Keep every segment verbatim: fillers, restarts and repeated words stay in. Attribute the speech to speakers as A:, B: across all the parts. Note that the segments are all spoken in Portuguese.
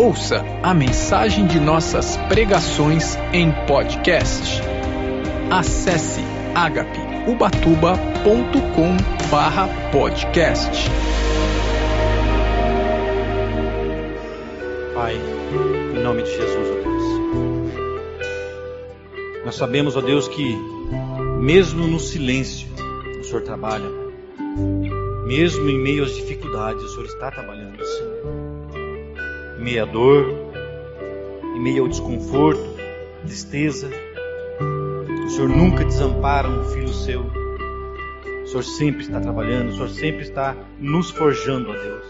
A: Ouça a mensagem de nossas pregações em podcast. Acesse agape ubatuba ponto com barra podcast.
B: Pai, em nome de Jesus, ó Deus, nós sabemos, ó Deus, que mesmo no silêncio o Senhor trabalha, mesmo em meio às dificuldades o Senhor está trabalhando, Senhor. Em meio à dor, em meio ao desconforto, tristeza, o Senhor nunca desampara um filho seu. O Senhor sempre está trabalhando, o Senhor sempre está nos forjando, ó Deus.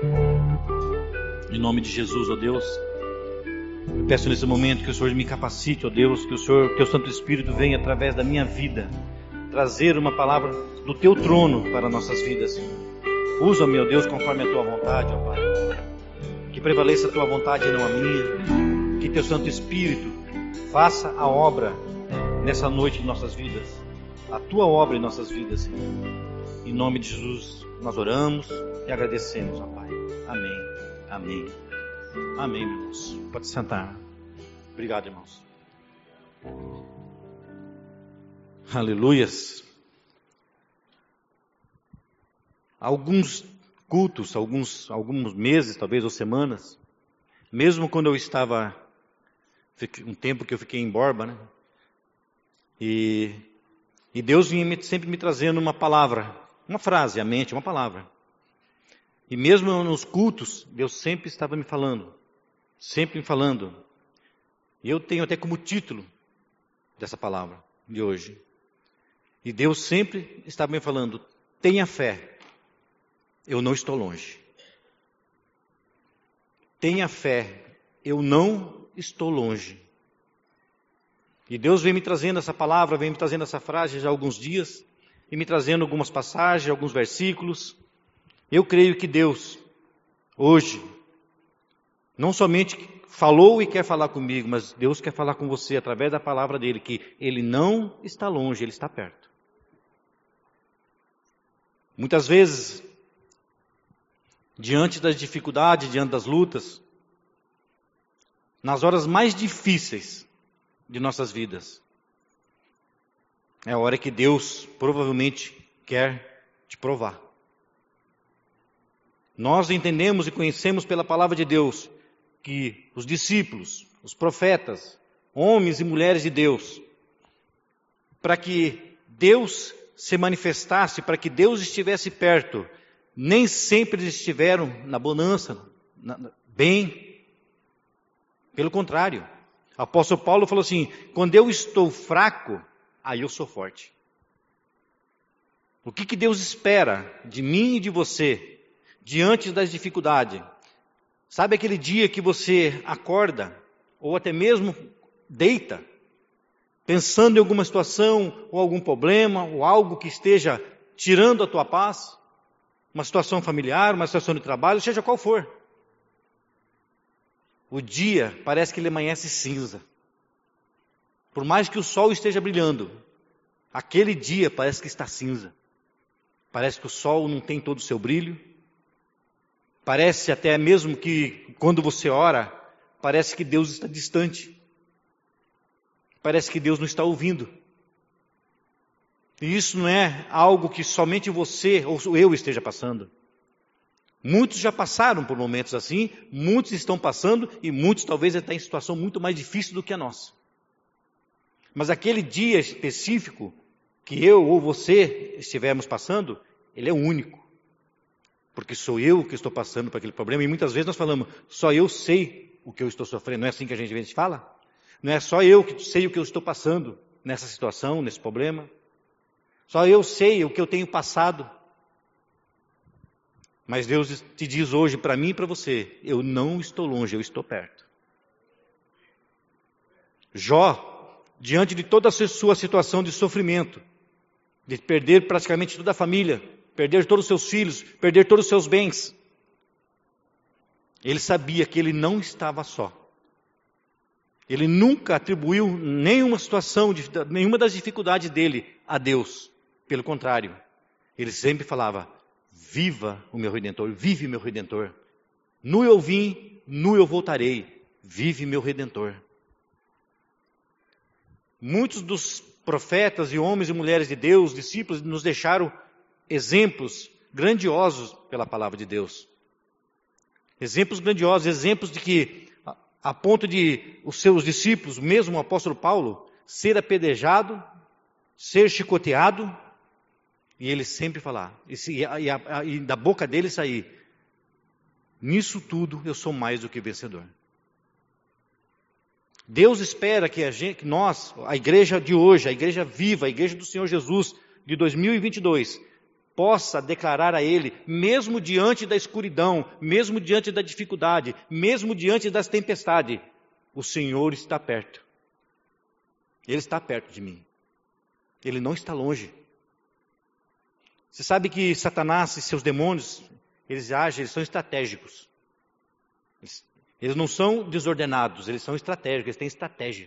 B: Em nome de Jesus, ó Deus, eu peço nesse momento que o Senhor me capacite, ó Deus, que o Senhor, que o Santo Espírito venha através da minha vida trazer uma palavra do Teu trono para nossas vidas. Usa-me, ó Deus, conforme a Tua vontade, ó Pai. Que prevaleça a Tua vontade e não a minha. Que Teu Santo Espírito faça a obra nessa noite em nossas vidas. A Tua obra em nossas vidas, Senhor. Em nome de Jesus, nós oramos e agradecemos, ó Pai. Amém. Amém. Amém, irmãos. Pode sentar. Obrigado, irmãos. Aleluias. Alguns cultos, alguns, alguns meses, talvez, ou semanas, mesmo quando eu estava, um tempo que eu fiquei em Borba, né? E, e Deus vinha sempre me trazendo uma palavra, uma frase à mente, uma palavra. E mesmo nos cultos, Deus sempre estava me falando, sempre me falando. E eu tenho até como título dessa palavra de hoje. E Deus sempre estava me falando, tenha fé, eu não estou longe. Tenha fé, eu não estou longe. E Deus vem me trazendo essa palavra, vem me trazendo essa frase já há alguns dias, e me trazendo algumas passagens, alguns versículos. Eu creio que Deus, hoje, não somente falou e quer falar comigo, mas Deus quer falar com você através da palavra dele, que Ele não está longe, Ele está perto. Muitas vezes, diante das dificuldades, diante das lutas, nas horas mais difíceis de nossas vidas, é a hora que Deus provavelmente quer te provar. Nós entendemos e conhecemos pela palavra de Deus que os discípulos, os profetas, homens e mulheres de Deus, para que Deus se manifestasse, para que Deus estivesse perto, nem sempre eles estiveram na bonança, na, na, bem. Pelo contrário, o apóstolo Paulo falou assim, quando eu estou fraco, aí eu sou forte. O que, que Deus espera de mim e de você, diante das dificuldades? Sabe aquele dia que você acorda, ou até mesmo deita, pensando em alguma situação, ou algum problema, ou algo que esteja tirando a tua paz? Uma situação familiar, uma situação de trabalho, seja qual for. O dia parece que ele amanhece cinza. Por mais que o sol esteja brilhando, aquele dia parece que está cinza. Parece que o sol não tem todo o seu brilho. Parece até mesmo que quando você ora, parece que Deus está distante. Parece que Deus não está ouvindo. E isso não é algo que somente você ou eu esteja passando. Muitos já passaram por momentos assim, muitos estão passando e muitos talvez estão em situação muito mais difícil do que a nossa. Mas aquele dia específico que eu ou você estivermos passando, ele é único. Porque sou eu que estou passando por aquele problema e muitas vezes nós falamos, só eu sei o que eu estou sofrendo. Não é assim que a gente, a gente fala? Não é só eu que sei o que eu estou passando nessa situação, nesse problema. Só eu sei o que eu tenho passado. Mas Deus te diz hoje para mim e para você, eu não estou longe, eu estou perto. Jó, diante de toda a sua situação de sofrimento, de perder praticamente toda a família, perder todos os seus filhos, perder todos os seus bens, ele sabia que ele não estava só. Ele nunca atribuiu nenhuma situação, nenhuma das dificuldades dele a Deus. Pelo contrário, ele sempre falava, viva o meu Redentor, vive meu Redentor. Nu eu vim nu eu voltarei, vive meu Redentor. Muitos dos profetas e homens e mulheres de Deus, discípulos, nos deixaram exemplos grandiosos pela palavra de Deus. Exemplos grandiosos, exemplos de que, a ponto de os seus discípulos, mesmo o apóstolo Paulo, ser apedrejado, ser chicoteado, e ele sempre falar, e, se, e, a, e da boca dele sair, nisso tudo eu sou mais do que vencedor. Deus espera que, a gente, que nós, a igreja de hoje, a igreja viva, a igreja do Senhor Jesus, de dois mil e vinte e dois, possa declarar a Ele, mesmo diante da escuridão, mesmo diante da dificuldade, mesmo diante das tempestades, o Senhor está perto. Ele está perto de mim. Ele não está longe. Você sabe que Satanás e seus demônios, eles agem, eles são estratégicos. Eles, eles não são desordenados, eles são estratégicos, eles têm estratégia.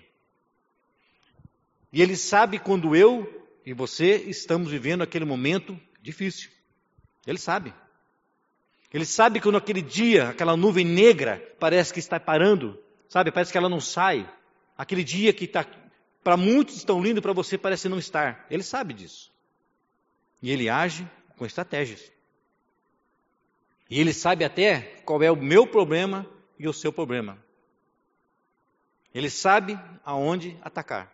B: E ele sabe quando eu e você estamos vivendo aquele momento difícil. Ele sabe. Ele sabe quando aquele dia, aquela nuvem negra, parece que está parando, sabe? Parece que ela não sai. Aquele dia que está, para muitos estão lindo, para você parece não estar. Ele sabe disso. E ele age com estratégias. E ele sabe até qual é o meu problema e o seu problema. Ele sabe aonde atacar.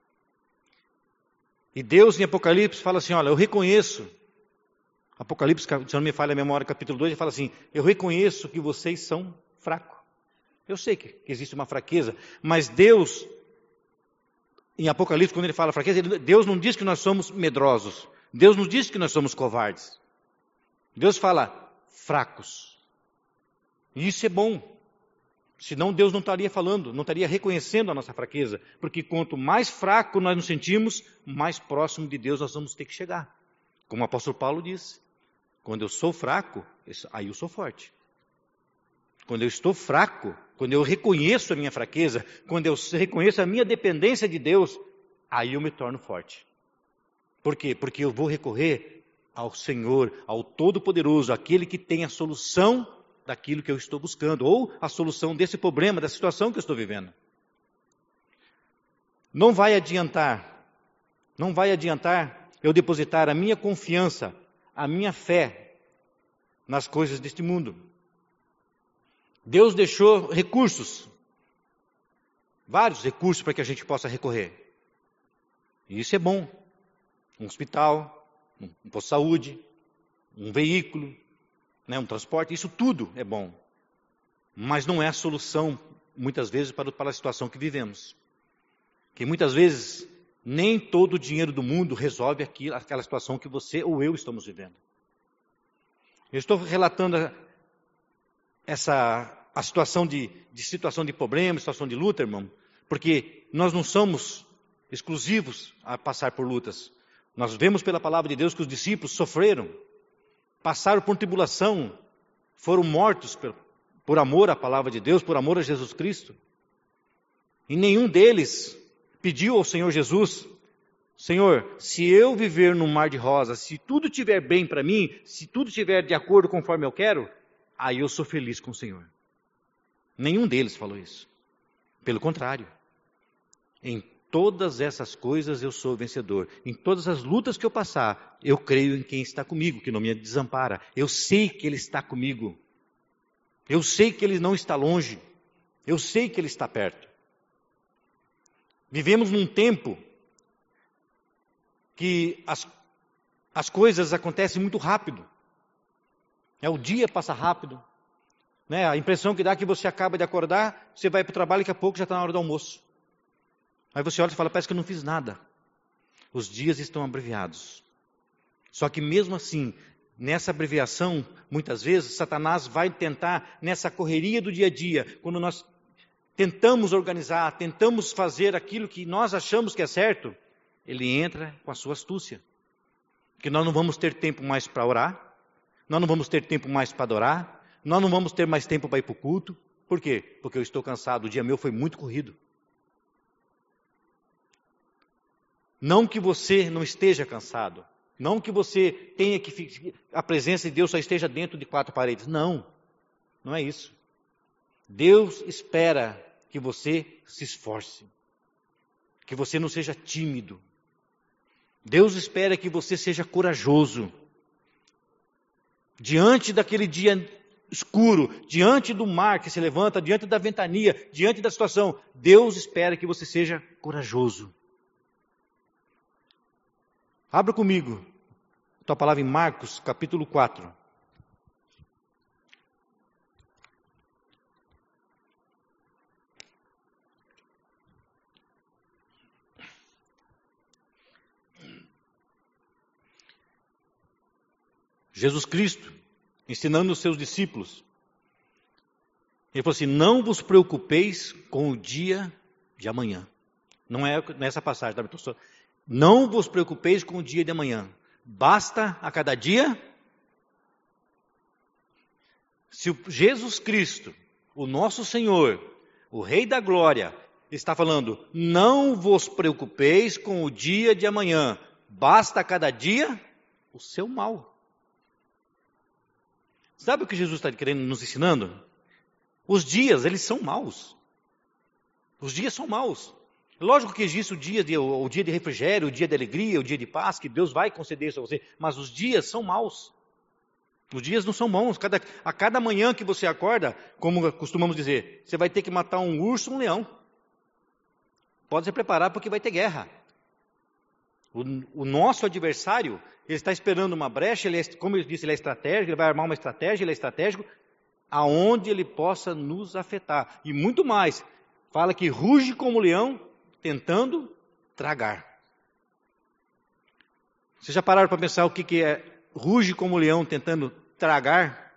B: E Deus em Apocalipse fala assim, olha, eu reconheço, Apocalipse, se não me falha a memória, capítulo dois, ele fala assim, eu reconheço que vocês são fracos. Eu sei que existe uma fraqueza, mas Deus, em Apocalipse, quando ele fala fraqueza, Deus não diz que nós somos medrosos. Deus não diz que nós somos covardes. Deus fala fracos. E isso é bom. Senão Deus não estaria falando, não estaria reconhecendo a nossa fraqueza. Porque quanto mais fraco nós nos sentimos, mais próximo de Deus nós vamos ter que chegar. Como o apóstolo Paulo disse, quando eu sou fraco, aí eu sou forte. Quando eu estou fraco, quando eu reconheço a minha fraqueza, quando eu reconheço a minha dependência de Deus, aí eu me torno forte. Por quê? Porque eu vou recorrer ao Senhor, ao Todo-Poderoso, aquele que tem a solução daquilo que eu estou buscando, ou a solução desse problema, da situação que eu estou vivendo. Não vai adiantar, não vai adiantar eu depositar a minha confiança, a minha fé nas coisas deste mundo. Deus deixou recursos, vários recursos para que a gente possa recorrer. E isso é bom. Um hospital, um posto de saúde, um veículo, né, um transporte, isso tudo é bom. Mas não é a solução, muitas vezes, para, para a situação que vivemos. Que muitas vezes, nem todo o dinheiro do mundo resolve aquilo, aquela situação que você ou eu estamos vivendo. Eu estou relatando a, essa, a situação de, de situação de problema, situação de luta, irmão, porque nós não somos exclusivos a passar por lutas. Nós vemos pela palavra de Deus que os discípulos sofreram, passaram por tribulação, foram mortos por, por amor à palavra de Deus, por amor a Jesus Cristo. E nenhum deles pediu ao Senhor Jesus, Senhor, se eu viver num mar de rosas, se tudo estiver bem para mim, se tudo estiver de acordo conforme eu quero, aí eu sou feliz com o Senhor. Nenhum deles falou isso. Pelo contrário, em todas essas coisas eu sou vencedor. Em todas as lutas que eu passar, eu creio em quem está comigo, que não me desampara. Eu sei que Ele está comigo. Eu sei que Ele não está longe. Eu sei que Ele está perto. Vivemos num tempo que as, as coisas acontecem muito rápido. É, o dia passa rápido. Né? A impressão que dá é que você acaba de acordar, você vai para o trabalho e daqui a pouco já está na hora do almoço. Aí você olha e fala, parece que eu não fiz nada. Os dias estão abreviados. Só que mesmo assim, nessa abreviação, muitas vezes, Satanás vai tentar, nessa correria do dia a dia, quando nós tentamos organizar, tentamos fazer aquilo que nós achamos que é certo, ele entra com a sua astúcia. Que nós não vamos ter tempo mais para orar, nós não vamos ter tempo mais para adorar, nós não vamos ter mais tempo para ir para o culto. Por quê? Porque eu estou cansado, o dia meu foi muito corrido. Não que você não esteja cansado. Não que você tenha que... A presença de Deus só esteja dentro de quatro paredes. Não. Não é isso. Deus espera que você se esforce, que você não seja tímido. Deus espera que você seja corajoso. Diante daquele dia escuro, diante do mar que se levanta, diante da ventania, diante da situação, Deus espera que você seja corajoso. Abra comigo a tua palavra em Marcos, capítulo quatro. Jesus Cristo, ensinando os seus discípulos, ele falou assim, não vos preocupeis com o dia de amanhã. Não é nessa passagem, tá? Não vos preocupeis com o dia de amanhã. Basta a cada dia. Se o Jesus Cristo, o nosso Senhor, o Rei da Glória, está falando, não vos preocupeis com o dia de amanhã. Basta a cada dia o seu mal. Sabe o que Jesus está querendo nos ensinando? Os dias, eles são maus. Os dias são maus. Lógico que existe o dia, de, o dia de refrigério, o dia de alegria, o dia de paz, que Deus vai conceder isso a você. Mas os dias são maus. Os dias não são bons. Cada, a cada manhã que você acorda, como costumamos dizer, você vai ter que matar um urso ou um leão. Pode se preparar porque vai ter guerra. O, o nosso adversário, ele está esperando uma brecha, ele é, como eu disse, ele é estratégico, ele vai armar uma estratégia, ele é estratégico, aonde ele possa nos afetar. E muito mais, fala que ruge como leão, tentando tragar. Vocês já pararam para pensar o que, que é ruge como leão, tentando tragar?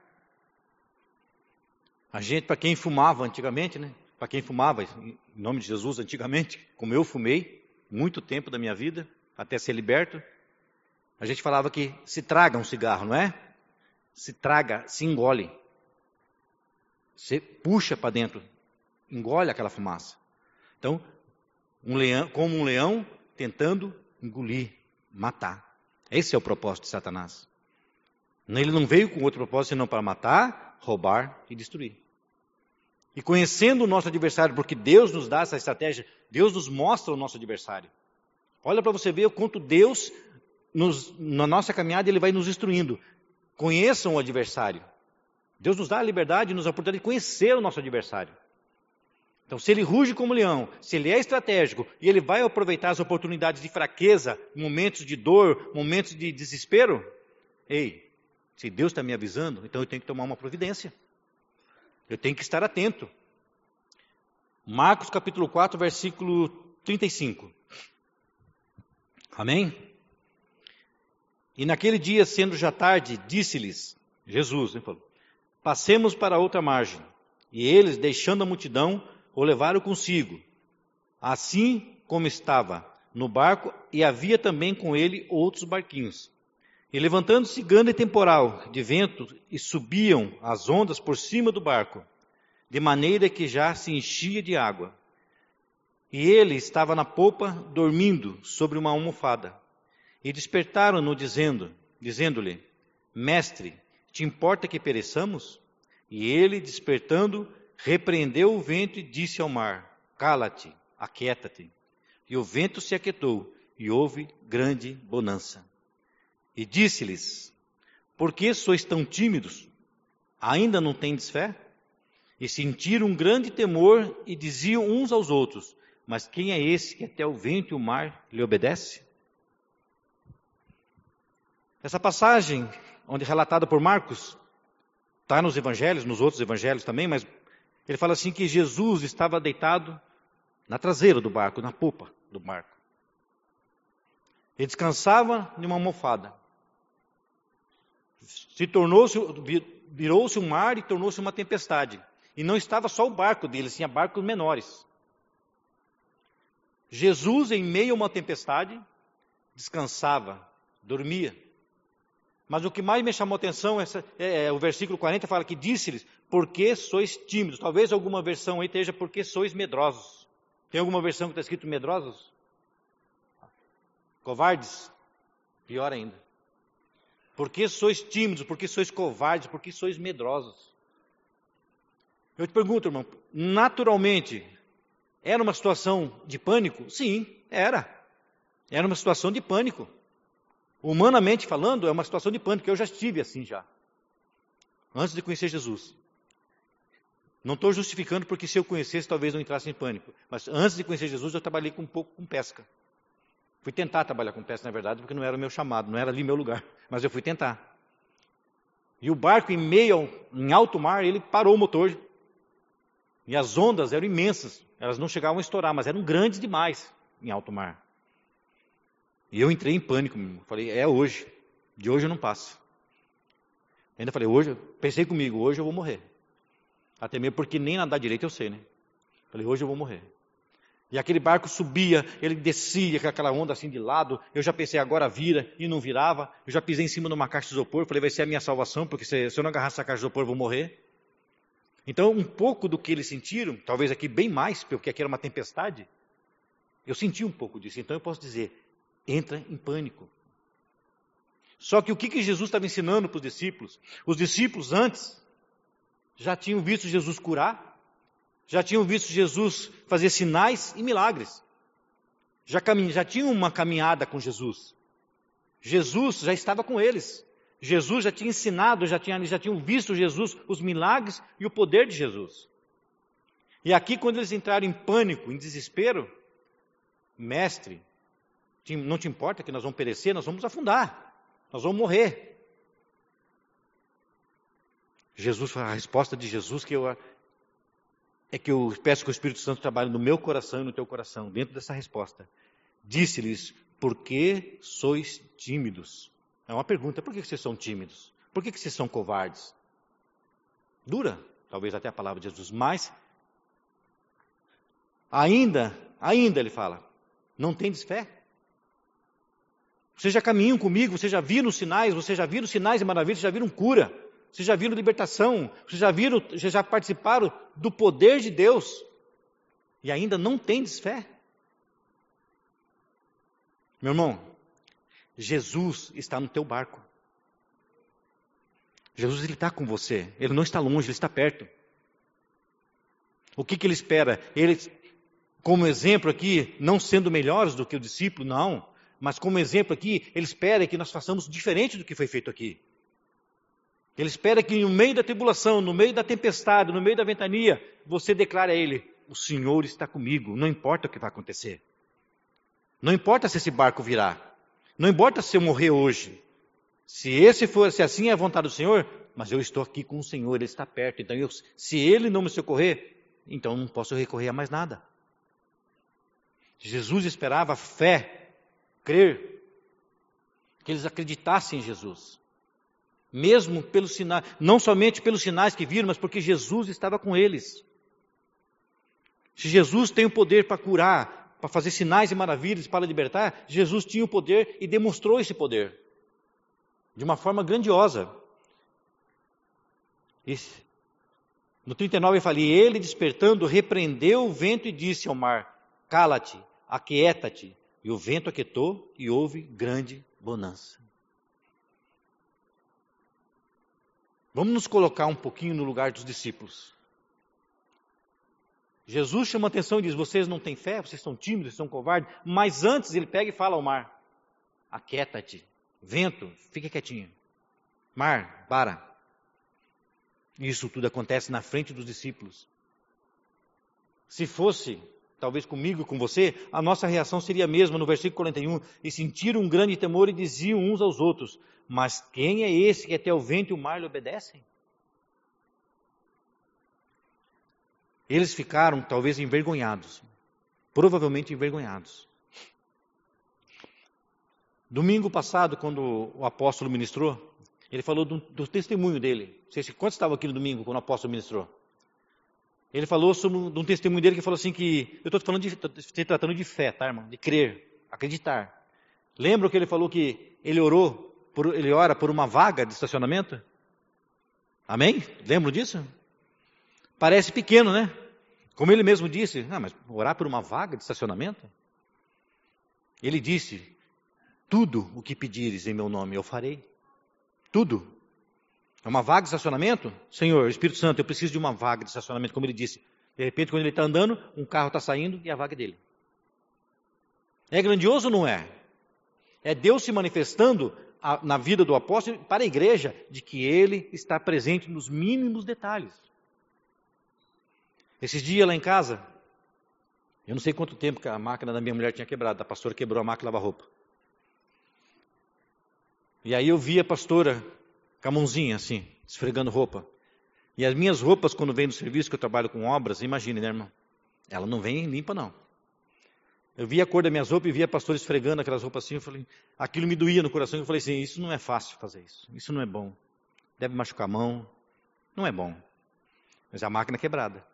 B: A gente, para quem fumava antigamente, né? Para quem fumava, em nome de Jesus, antigamente, como eu fumei, muito tempo da minha vida, até ser liberto, a gente falava que se traga um cigarro, não é? Se traga, se engole. Você puxa para dentro, engole aquela fumaça. Então, um leão, como um leão tentando engolir, matar. Esse é o propósito de Satanás. Ele não veio com outro propósito senão para matar, roubar e destruir. E conhecendo o nosso adversário, porque Deus nos dá essa estratégia, Deus nos mostra o nosso adversário. Olha para você ver o quanto Deus, nos, na nossa caminhada, Ele vai nos instruindo. Conheçam o adversário. Deus nos dá a liberdade e nos dá a oportunidade de conhecer o nosso adversário. Então, se ele ruge como leão, se ele é estratégico, e ele vai aproveitar as oportunidades de fraqueza, momentos de dor, momentos de desespero, ei, se Deus está me avisando, então eu tenho que tomar uma providência. Eu tenho que estar atento. Marcos capítulo quatro, versículo trinta e cinco. Amém? E naquele dia, sendo já tarde, disse-lhes, Jesus, ele falou, passemos para outra margem. E eles, deixando a multidão, o levaram consigo, assim como estava no barco, e havia também com ele outros barquinhos. E levantando-se grande temporal de vento, e subiam as ondas por cima do barco, de maneira que já se enchia de água. E ele estava na popa, dormindo sobre uma almofada. E despertaram-no, dizendo, dizendo-lhe, Mestre, te importa que pereçamos? E ele, despertando, repreendeu o vento e disse ao mar, cala-te, aquieta-te. E o vento se aquietou, e houve grande bonança. E disse-lhes, por que sois tão tímidos? Ainda não tendes fé? E sentiram um grande temor e diziam uns aos outros, mas quem é esse que até o vento e o mar lhe obedece? Essa passagem, onde é relatada por Marcos, está nos evangelhos, nos outros evangelhos também, mas ele fala assim que Jesus estava deitado na traseira do barco, na popa do barco. Ele descansava em uma almofada. Se tornou-se, virou-se um mar e tornou-se uma tempestade. E não estava só o barco dele, tinha barcos menores. Jesus, em meio a uma tempestade, descansava, dormia. Mas o que mais me chamou a atenção é, é, é o versículo quarenta, fala que disse-lhes, por que sois tímidos? Talvez alguma versão aí esteja, por que sois medrosos? Tem alguma versão que está escrito medrosos? Covardes? Pior ainda. Por que sois tímidos? Por que sois covardes? Por que sois medrosos? Eu te pergunto, irmão, naturalmente, era uma situação de pânico? Sim, era. Era uma situação de pânico. Humanamente falando, é uma situação de pânico. Eu já estive assim já. Antes de conhecer Jesus. Não estou justificando porque se eu conhecesse, talvez não entrasse em pânico. Mas antes de conhecer Jesus, eu trabalhei com um pouco com pesca. Fui tentar trabalhar com pesca, na verdade, porque não era o meu chamado, não era ali meu lugar. Mas eu fui tentar. E o barco, em meio, ao, em alto mar, ele parou o motor. E as ondas eram imensas. Elas não chegavam a estourar, mas eram grandes demais em alto mar. E eu entrei em pânico. Falei, é hoje. De hoje eu não passo. Ainda falei, hoje, pensei comigo, hoje eu vou morrer. Até mesmo porque nem nadar direito eu sei, né? Falei, hoje eu vou morrer. E aquele barco subia, ele descia com aquela onda assim de lado. Eu já pensei, agora vira, e não virava. Eu já pisei em cima de uma caixa de isopor. Falei, vai ser a minha salvação, porque se, se eu não agarrar essa caixa de isopor, eu vou morrer. Então, um pouco do que eles sentiram, talvez aqui bem mais, porque aqui era uma tempestade, eu senti um pouco disso. Então, eu posso dizer, entra em pânico. Só que o que, que Jesus estava ensinando para os discípulos? Os discípulos antes já tinham visto Jesus curar, já tinham visto Jesus fazer sinais e milagres. Já, caminha, já tinham uma caminhada com Jesus. Jesus já estava com eles. Jesus já tinha ensinado, já tinha, já tinham visto Jesus, os milagres e o poder de Jesus. E aqui, quando eles entraram em pânico, em desespero, mestre, não te importa que nós vamos perecer, nós vamos afundar, nós vamos morrer. Jesus, a resposta de Jesus que eu, é que eu peço que o Espírito Santo trabalhe no meu coração e no teu coração, dentro dessa resposta. Disse-lhes, por que sois tímidos? É uma pergunta, por que vocês são tímidos? Por que vocês são covardes? Dura, talvez até a palavra de Jesus, mas ainda, ainda ele fala, não tendes fé? Vocês já caminham comigo, vocês já viram sinais, vocês já viram sinais e maravilhas, vocês já viram cura, vocês já viram libertação, vocês já viram, vocês já participaram do poder de Deus e ainda não tendes fé? Meu irmão, Jesus está no teu barco. Jesus ele está com você, ele não está longe, ele está perto. O que, que ele espera? Ele, como exemplo aqui, não sendo melhores do que o discípulo, não, mas como exemplo aqui, ele espera que nós façamos diferente do que foi feito aqui. Ele espera que no meio da tribulação, no meio da tempestade, no meio da ventania, você declare a ele, o Senhor está comigo, não importa o que vai acontecer. Não importa se esse barco virar. Não importa se eu morrer hoje. Se esse for, se assim é a vontade do Senhor, mas eu estou aqui com o Senhor, Ele está perto. Então, eu, se Ele não me socorrer, então não posso recorrer a mais nada. Jesus esperava fé, crer, que eles acreditassem em Jesus. Mesmo pelos sinais, não somente pelos sinais que viram, mas porque Jesus estava com eles. Se Jesus tem o poder para curar, para fazer sinais e maravilhas, para libertar, Jesus tinha o poder e demonstrou esse poder. De uma forma grandiosa. Esse, no trinta e nove ele fala, e ele despertando, repreendeu o vento e disse ao mar, cala-te, aquieta-te. E o vento aquietou e houve grande bonança. Vamos nos colocar um pouquinho no lugar dos discípulos. Jesus chama a atenção e diz, vocês não têm fé, vocês são tímidos, vocês são covardes, mas antes ele pega e fala ao mar, aquieta-te, vento, fica quietinho, mar, para. Isso tudo acontece na frente dos discípulos. Se fosse, talvez comigo e com você, a nossa reação seria a mesma no versículo quarenta e um, e sentiram um grande temor e diziam uns aos outros, mas quem é esse que até o vento e o mar lhe obedecem? Eles ficaram talvez envergonhados, provavelmente envergonhados. Domingo passado, quando o apóstolo ministrou, ele falou do, do testemunho dele. Não sei se quantos estavam aqui no domingo quando o apóstolo ministrou. Ele falou sobre um, de um testemunho dele que falou assim que, eu estou falando de, se tratando de fé, tá, irmão? De crer, acreditar. Lembra que ele falou que ele orou, por, ele ora por uma vaga de estacionamento? Amém? Lembram disso? Parece pequeno, né? Como ele mesmo disse, ah, mas orar por uma vaga de estacionamento? Ele disse, tudo o que pedires em meu nome eu farei. Tudo. É uma vaga de estacionamento? Senhor, Espírito Santo, eu preciso de uma vaga de estacionamento, como ele disse. De repente, quando ele está andando, um carro está saindo e a vaga é dele. É grandioso ou não é? É Deus se manifestando a, na vida do apóstolo para a igreja, de que ele está presente nos mínimos detalhes. Esses dias lá em casa, eu não sei quanto tempo que a máquina da minha mulher tinha quebrado, a pastora quebrou a máquina de lavar roupa. E aí eu vi a pastora com a mãozinha assim, esfregando roupa. E as minhas roupas, quando vem do serviço, que eu trabalho com obras, imagine, né, irmão? Ela não vem limpa, não. Eu vi a cor das minhas roupas e vi a pastora esfregando aquelas roupas assim, eu falei, aquilo me doía no coração, eu falei assim, isso não é fácil fazer isso, isso não é bom. Deve machucar a mão, não é bom. Mas a máquina é quebrada.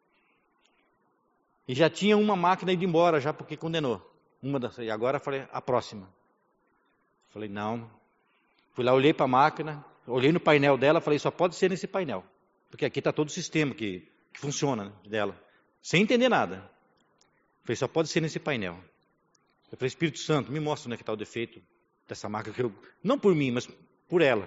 B: E já tinha uma máquina indo embora, já porque condenou. Uma das, e agora eu falei, a próxima. Falei, não. Fui lá, olhei para a máquina, olhei no painel dela, falei, só pode ser nesse painel. Porque aqui está todo o sistema que, que funciona, né, dela. Sem entender nada. Falei, só pode ser nesse painel. Eu falei, Espírito Santo, me mostra onde é que está o defeito dessa máquina. Que eu, não por mim, mas por ela.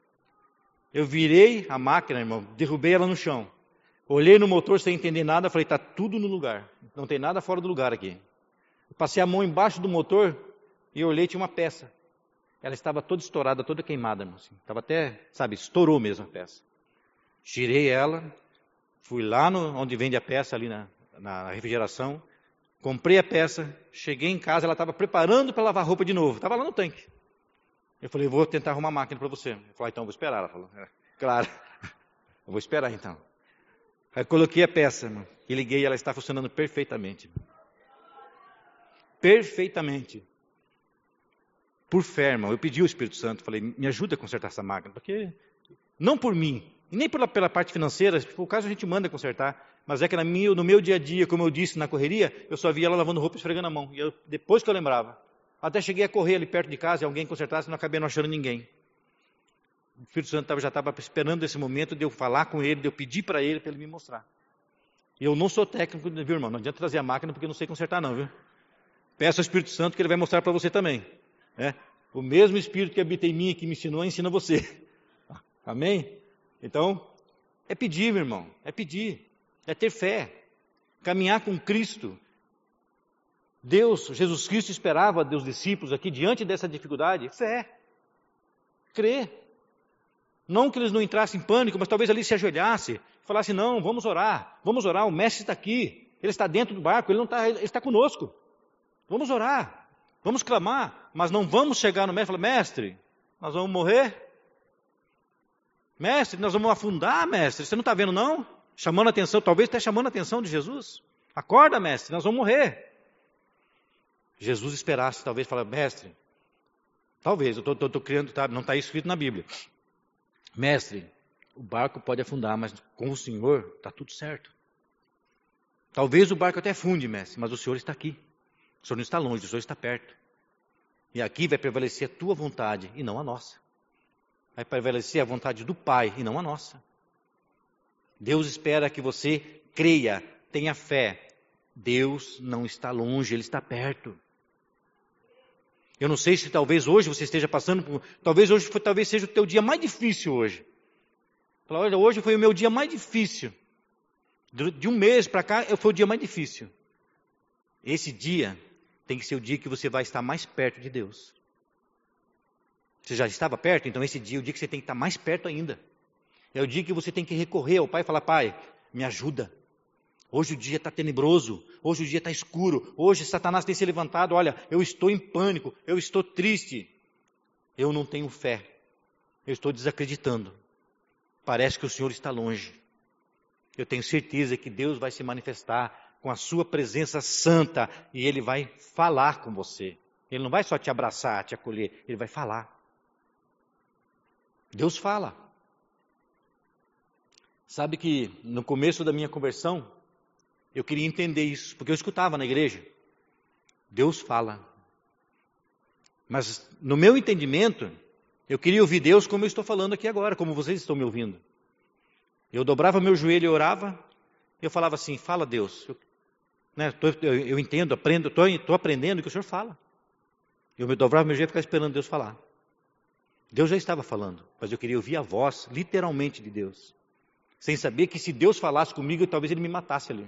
B: Eu virei a máquina, irmão, derrubei ela no chão. Olhei no motor sem entender nada, falei, está tudo no lugar. Não tem nada fora do lugar aqui. Eu passei a mão embaixo do motor e olhei, tinha uma peça. Ela estava toda estourada, toda queimada, irmão. Assim. Estava até, sabe, estourou mesmo a peça. Tirei ela, fui lá no, onde vende a peça, ali na, na refrigeração, comprei a peça, cheguei em casa, ela estava preparando para lavar roupa de novo. Estava lá no tanque. Eu falei, vou tentar arrumar a máquina para você. Eu falei, então, vou esperar. Ela falou, é, claro, eu vou esperar então. Aí coloquei a peça, irmão, e liguei e ela está funcionando perfeitamente. Perfeitamente. Por fé, irmão, eu pedi ao Espírito Santo, falei, me ajuda a consertar essa máquina, porque não por mim, e nem pela, pela parte financeira, se for o caso a gente manda consertar, mas é que na minha, no meu dia a dia, como eu disse, na correria, eu só via ela lavando roupa e esfregando a mão, e eu, depois que eu lembrava, até cheguei a correr ali perto de casa, e alguém consertasse, não acabei não achando ninguém. O Espírito Santo já estava esperando esse momento de eu falar com ele, de eu pedir para ele, para ele me mostrar. E eu não sou técnico, viu, irmão? Não adianta trazer a máquina, porque eu não sei consertar não, viu? Peço ao Espírito Santo que ele vai mostrar para você também. Né? O mesmo Espírito que habita em mim e que me ensinou, ensina você. Amém? Então, é pedir, meu irmão, é pedir, é ter fé, caminhar com Cristo. Deus, Jesus Cristo esperava dos discípulos aqui, diante dessa dificuldade, fé, crer. Não que eles não entrassem em pânico, mas talvez ali se ajoelhasse, falasse, não, vamos orar, vamos orar, o mestre está aqui, ele está dentro do barco, ele não está, ele está conosco. Vamos orar, vamos clamar, mas não vamos chegar no mestre e falar, mestre, nós vamos morrer? Mestre, nós vamos afundar, mestre, você não está vendo não? Chamando a atenção, talvez até chamando a atenção de Jesus. Acorda, mestre, nós vamos morrer. Jesus esperasse, talvez, falar, mestre, talvez, eu estou criando, tá, não está escrito na Bíblia. Mestre, o barco pode afundar, mas com o Senhor está tudo certo. Talvez o barco até afunde, mestre, mas o Senhor está aqui. O Senhor não está longe, o Senhor está perto. E aqui vai prevalecer a tua vontade e não a nossa. Vai prevalecer a vontade do Pai e não a nossa. Deus espera que você creia, tenha fé. Deus não está longe, Ele está perto. Eu não sei se talvez hoje você esteja passando por... Talvez hoje foi, talvez seja o teu dia mais difícil hoje. Fala, olha, hoje foi o meu dia mais difícil. De um mês para cá, foi o dia mais difícil. Esse dia tem que ser o dia que você vai estar mais perto de Deus. Você já estava perto? Então esse dia é o dia que você tem que estar mais perto ainda. É o dia que você tem que recorrer ao Pai e falar, Pai, me ajuda. Hoje o dia está tenebroso, hoje o dia está escuro, hoje Satanás tem se levantado, olha, eu estou em pânico, eu estou triste, eu não tenho fé, eu estou desacreditando, parece que o Senhor está longe. Eu tenho certeza que Deus vai se manifestar com a sua presença santa e Ele vai falar com você. Ele não vai só te abraçar, te acolher, Ele vai falar. Deus fala. Sabe que no começo da minha conversão, eu queria entender isso, porque eu escutava na igreja. Deus fala. Mas no meu entendimento, eu queria ouvir Deus como eu estou falando aqui agora, como vocês estão me ouvindo. Eu dobrava meu joelho e orava, e eu falava assim, fala Deus. Eu, né, tô, eu, eu entendo, aprendo, estou aprendendo o que o Senhor fala. Eu me dobrava meu joelho e ficava esperando Deus falar. Deus já estava falando, mas eu queria ouvir a voz, literalmente, de Deus. Sem saber que se Deus falasse comigo, talvez Ele me matasse ali.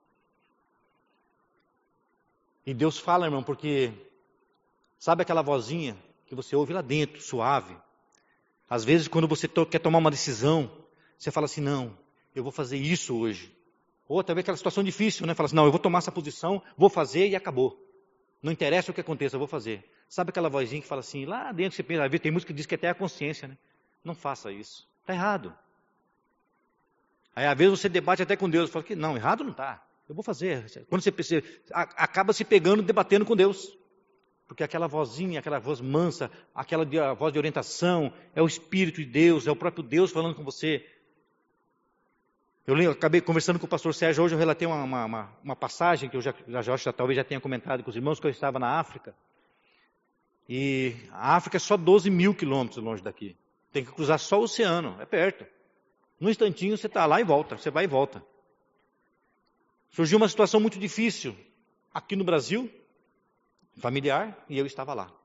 B: E Deus fala, irmão, porque sabe aquela vozinha que você ouve lá dentro, suave? Às vezes, quando você to- quer tomar uma decisão, você fala assim, não, eu vou fazer isso hoje. Ou talvez aquela situação difícil, né? Fala assim, não, eu vou tomar essa posição, vou fazer e acabou. Não interessa o que aconteça, eu vou fazer. Sabe aquela vozinha que fala assim, lá dentro você pensa, às vezes tem música que diz que até é a consciência, né? Não faça isso. Está errado. Aí às vezes você debate até com Deus, fala que não, errado não está. Eu vou fazer. Quando você percebe, acaba se pegando, debatendo com Deus. Porque aquela vozinha, aquela voz mansa, aquela de, a voz de orientação, é o Espírito de Deus, é o próprio Deus falando com você. Eu, lembro, eu acabei conversando com o pastor Sérgio, hoje eu relatei uma, uma, uma passagem, que eu já, já, já, já talvez já tenha comentado com os irmãos, que eu estava na África. E a África é só doze mil quilômetros longe daqui. Tem que cruzar só o oceano, é perto. Num instantinho você está lá e volta, você vai e volta. Surgiu uma situação muito difícil aqui no Brasil, familiar, e eu estava lá.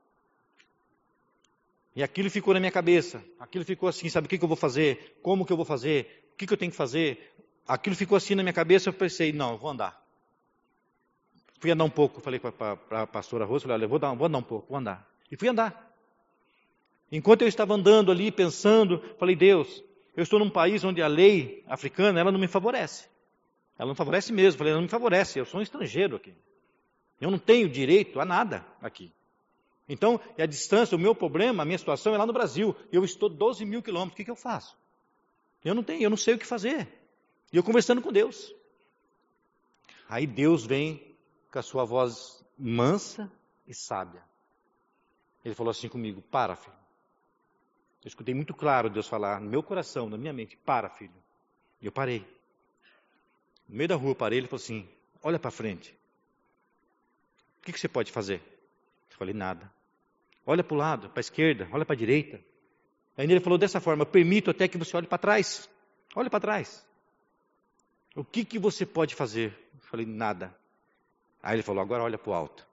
B: E aquilo ficou na minha cabeça, aquilo ficou assim, sabe o que, que eu vou fazer? Como que eu vou fazer? O que, que eu tenho que fazer? Aquilo ficou assim na minha cabeça, eu pensei, não, eu vou andar. Fui andar um pouco, falei para a pastora Rosa, falei, olha, eu vou, dar, vou andar um pouco, vou andar. E fui andar. Enquanto eu estava andando ali, pensando, falei, Deus, eu estou num país onde a lei africana, ela não me favorece. Ela não favorece mesmo, falei, ela não me favorece, eu sou um estrangeiro aqui. Eu não tenho direito a nada aqui. Então, a distância, o meu problema, a minha situação é lá no Brasil. Eu estou doze mil quilômetros, o que, que eu faço? Eu não tenho, eu não sei o que fazer. E eu conversando com Deus. Aí Deus vem com a sua voz mansa e sábia. Ele falou assim comigo, para, filho. Eu escutei muito claro Deus falar no meu coração, na minha mente, para, filho. E eu parei. No meio da rua eu parei, ele falou assim, olha para frente. O que, que você pode fazer? Eu falei, nada. Olha para o lado, para a esquerda, olha para a direita. Aí ele falou dessa forma, eu permito até que você olhe para trás. Olha para trás. O que, que você pode fazer? Eu falei, nada. Aí ele falou, agora olha para o alto.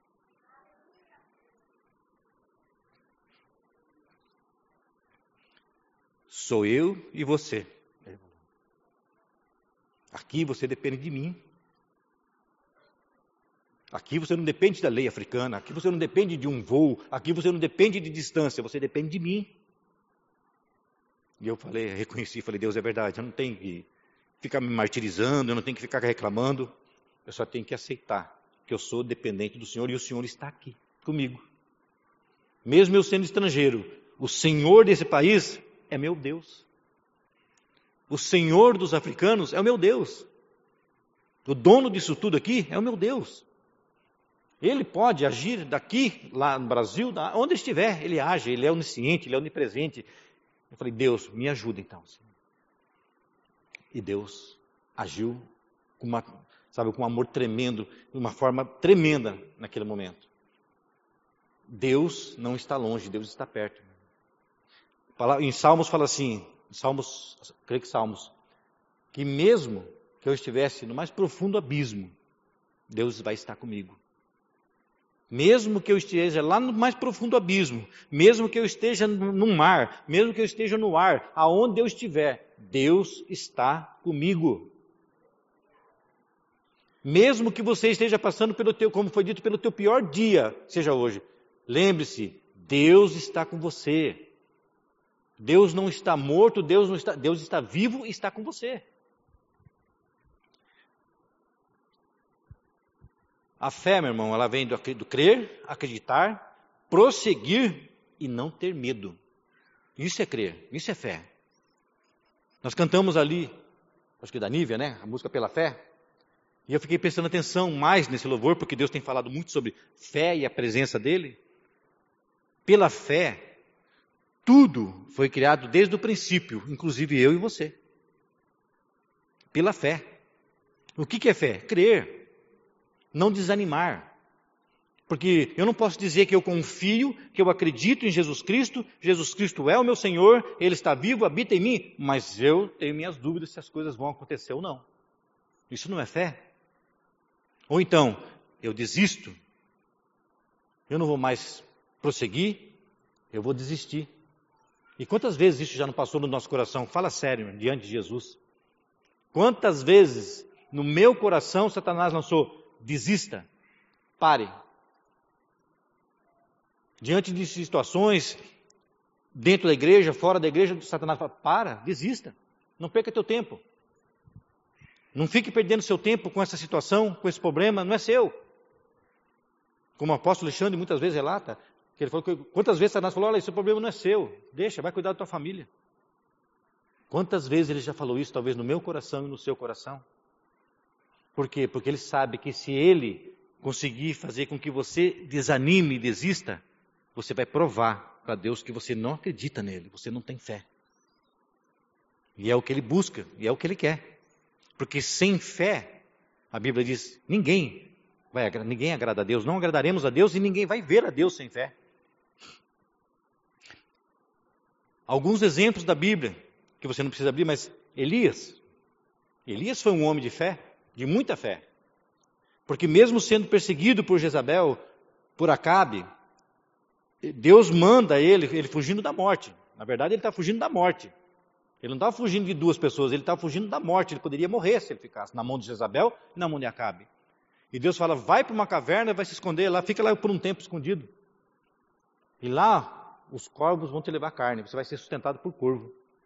B: Sou eu e você. Aqui você depende de mim. Aqui você não depende da lei africana, aqui você não depende de um voo, aqui você não depende de distância, você depende de mim. E eu falei, reconheci, falei, Deus, é verdade, eu não tenho que ficar me martirizando, eu não tenho que ficar reclamando, eu só tenho que aceitar que eu sou dependente do Senhor e o Senhor está aqui comigo. Mesmo eu sendo estrangeiro, o Senhor desse país é meu Deus. O Senhor dos africanos é o meu Deus. O dono disso tudo aqui é o meu Deus. Ele pode agir daqui, lá no Brasil, onde estiver, ele age, ele é onisciente, ele é onipresente. Eu falei, Deus, me ajuda então. E Deus agiu com, uma, sabe, com um amor tremendo, de uma forma tremenda naquele momento. Deus não está longe, Deus está perto. Em Salmos fala assim, Salmos, creio que Salmos, que mesmo que eu estivesse no mais profundo abismo, Deus vai estar comigo. Mesmo que eu esteja lá no mais profundo abismo, mesmo que eu esteja no mar, mesmo que eu esteja no ar, aonde eu estiver, Deus está comigo. Mesmo que você esteja passando pelo teu, como foi dito, pelo teu pior dia, seja hoje, lembre-se, Deus está com você. Deus não está morto, Deus não está, Deus está vivo e está com você. A fé, meu irmão, ela vem do, do crer, acreditar, prosseguir e não ter medo. Isso é crer, isso é fé. Nós cantamos ali, acho que da Nívia, né? A música Pela Fé. E eu fiquei prestando atenção mais nesse louvor, porque Deus tem falado muito sobre fé e a presença dele. Pela fé, tudo foi criado desde o princípio, inclusive eu e você. Pela fé. O que é fé? Crer. Não desanimar. Porque eu não posso dizer que eu confio, que eu acredito em Jesus Cristo, Jesus Cristo é o meu Senhor, Ele está vivo, habita em mim, mas eu tenho minhas dúvidas se as coisas vão acontecer ou não. Isso não é fé. Ou então, eu desisto, eu não vou mais prosseguir, eu vou desistir. E quantas vezes isso já não passou no nosso coração? Fala sério, diante de Jesus. Quantas vezes no meu coração Satanás lançou, desista, pare. Diante de situações, dentro da igreja, fora da igreja, Satanás fala, para, desista, não perca teu tempo. Não fique perdendo seu tempo com essa situação, com esse problema, não é seu. Como o apóstolo Alexandre muitas vezes relata, que ele falou que quantas vezes Satanás falou, olha, esse problema não é seu, deixa, vai cuidar da tua família. Quantas vezes ele já falou isso, talvez no meu coração e no seu coração? Por quê? Porque ele sabe que se ele conseguir fazer com que você desanime e desista, você vai provar para Deus que você não acredita nele, você não tem fé. E é o que ele busca, e é o que ele quer. Porque sem fé, a Bíblia diz, ninguém vai, ninguém agrada a Deus, não agradaremos a Deus e ninguém vai ver a Deus sem fé. Alguns exemplos da Bíblia, que você não precisa abrir, mas Elias. Elias foi um homem de fé, de muita fé. Porque mesmo sendo perseguido por Jezabel, por Acabe, Deus manda ele, ele fugindo da morte. Na verdade, ele está fugindo da morte. Ele não estava fugindo de duas pessoas, ele estava fugindo da morte. Ele poderia morrer se ele ficasse na mão de Jezabel e na mão de Acabe. E Deus fala, vai para uma caverna, vai se esconder lá, fica lá por um tempo escondido. E lá, os corvos vão te levar carne, você vai ser sustentado por corvo.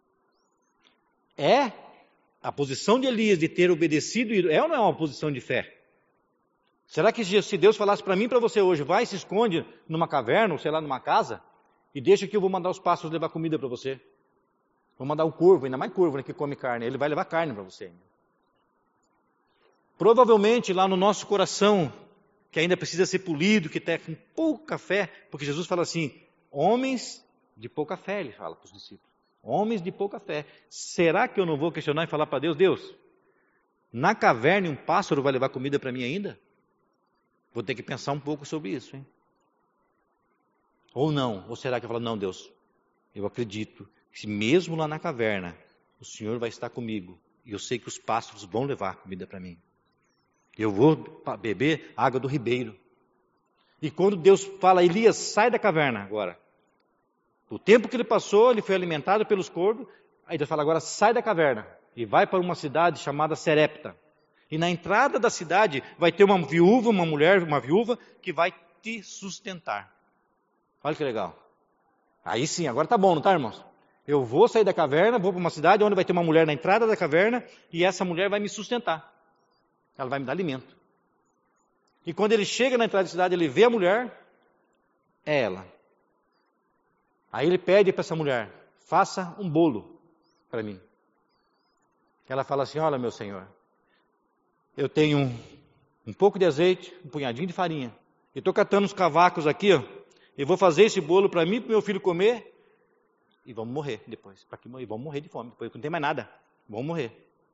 B: É a posição de Elias de ter obedecido, é ou não é uma posição de fé? Será que se Deus falasse para mim e para você hoje, vai e se esconde numa caverna, ou sei lá, numa casa, e deixa que eu vou mandar os pássaros levar comida para você? Vou mandar o corvo, ainda mais corvo, né, que come carne, ele vai levar carne para você. Provavelmente lá no nosso coração, que ainda precisa ser polido, que está com pouca fé, porque Jesus fala assim, homens de pouca fé, ele fala para os discípulos. Homens de pouca fé. Será que eu não vou questionar e falar para Deus, Deus, na caverna um pássaro vai levar comida para mim ainda? Vou ter que pensar um pouco sobre isso, hein? Ou não? Ou será que eu falo, não, Deus, eu acredito que mesmo lá na caverna, o Senhor vai estar comigo. E eu sei que os pássaros vão levar comida para mim. Eu vou beber água do ribeiro. E quando Deus fala, Elias, sai da caverna agora. O tempo que ele passou, ele foi alimentado pelos corvos. Aí Deus fala, agora sai da caverna e vai para uma cidade chamada Serepta. E na entrada da cidade vai ter uma viúva, uma mulher, uma viúva, que vai te sustentar. Olha que legal. Aí sim, agora tá bom, não tá, irmãos? Eu vou sair da caverna, vou para uma cidade onde vai ter uma mulher na entrada da caverna e essa mulher vai me sustentar. Ela vai me dar alimento. E quando ele chega na entrada da cidade, ele vê a mulher, é ela. Aí ele pede para essa mulher, faça um bolo para mim. Ela fala assim, olha meu senhor, eu tenho um, um pouco de azeite, um punhadinho de farinha. E estou catando os cavacos aqui, ó, e vou fazer esse bolo para mim e para o meu filho comer. E vamos morrer depois. Para que morrer? Vamos morrer de fome. Depois não tem mais nada. Vamos morrer.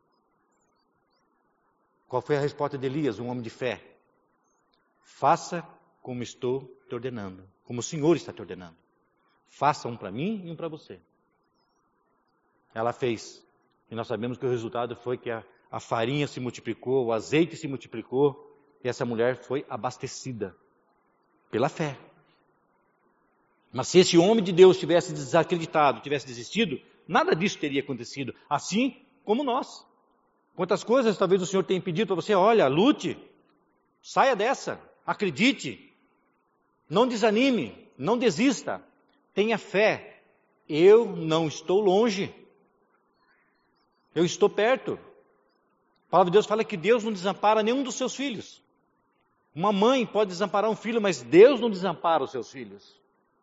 B: Qual foi a resposta de Elias, um homem de fé? Faça como estou te ordenando. Como o Senhor está te ordenando. Faça um para mim e um para você. Ela fez. E nós sabemos que o resultado foi que a, a farinha se multiplicou, o azeite se multiplicou. E essa mulher foi abastecida. Pela fé. Mas se esse homem de Deus tivesse desacreditado, tivesse desistido, nada disso teria acontecido. Assim como nós. Quantas coisas talvez o Senhor tenha pedido para você, olha, lute, saia dessa, acredite, não desanime, não desista, tenha fé. Eu não estou longe, eu estou perto. A palavra de Deus fala que Deus não desampara nenhum dos seus filhos. Uma mãe pode desamparar um filho, mas Deus não desampara os seus filhos.